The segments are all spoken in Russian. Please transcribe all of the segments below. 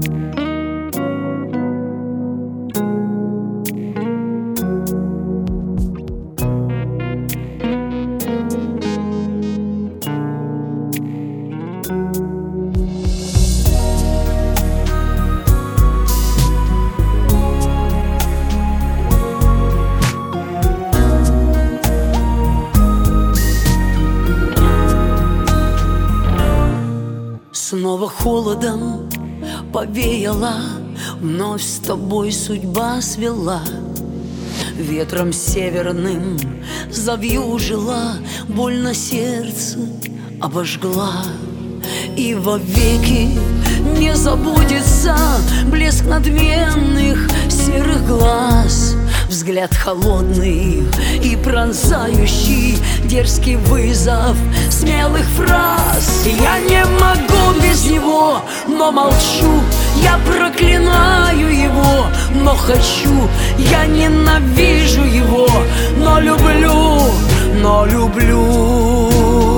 Снова холодом повеяло, вновь с тобой судьба свела. Ветром северным завьюжила, больно сердце обожгла. И вовеки не забудется блеск надменных серых глаз, взгляд холодный и пронзающий, дерзкий вызов смелых фраз. Я не могу без него, но молчу. Я проклинаю его, но хочу. Я ненавижу его, но люблю, но люблю.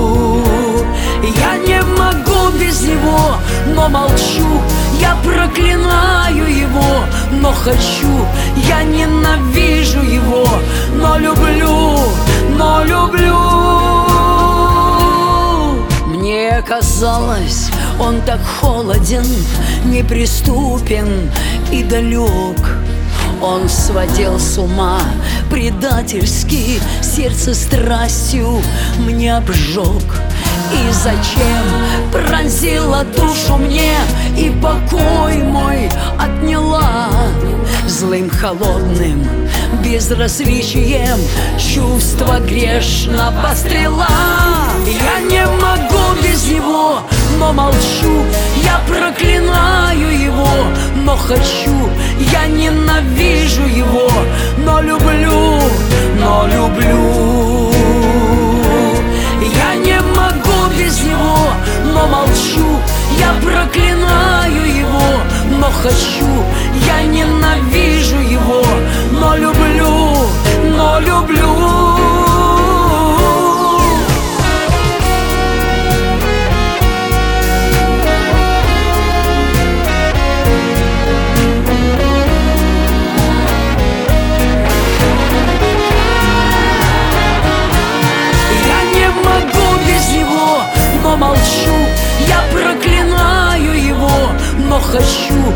Я не могу без него, но молчу. Я проклинаю его, но хочу. Я ненавижу его, но люблю, но люблю. Мне казалось, он так холоден, неприступен и далек. Он сводил с ума предательски, сердце страстью мне обжег. И зачем пронзила душу мне и покой мой отняла? Злым, холодным безразличием чувства грешного стрела. Я не могу без него, но молчу. Я проклинаю его, но хочу. Я ненавижу его, но люблю, но люблю. Я не могу без него, но молчу. Я проклинаю его, но хочу. Я ненавижу его, но люблю, но люблю. Молчу, я проклинаю его, но хочу.